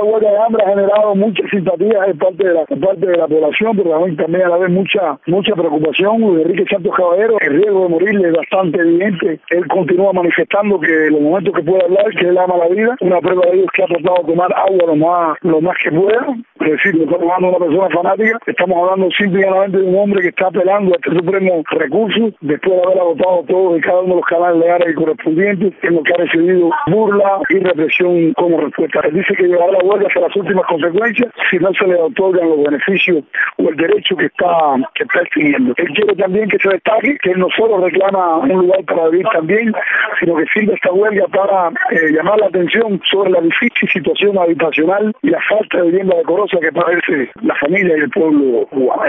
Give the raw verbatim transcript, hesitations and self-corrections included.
huelga de hambre ha generado mucha simpatía de parte de la, de parte de la población, pero también, también a la vez mucha mucha preocupación. Luis Enrique Santos Caballero, el riesgo de morirle es bastante evidente. Él continúa manifestando que los momentos que puede hablar, que él ama la vida. Una prueba de ello es que ha tratado de tomar agua lo más, lo más que pueda. Es decir, no estamos hablando de una persona fanática, estamos hablando simplemente de un hombre que está apelando a este supremo recurso, después de haber agotado todos y cada uno de los canales legales y correspondientes, en lo que ha recibido burla y represión como respuesta. Él dice que llevará la huelga hasta las últimas consecuencias si no se le otorgan los beneficios o el derecho que está que está exigiendo. Él quiere también que se destaque que él no solo reclama un lugar para vivir también, sino que sirve esta huelga para eh, llamar la atención sobre la difícil situación habitacional y la falta de vivienda decorosa que padece la familia y el pueblo cubano.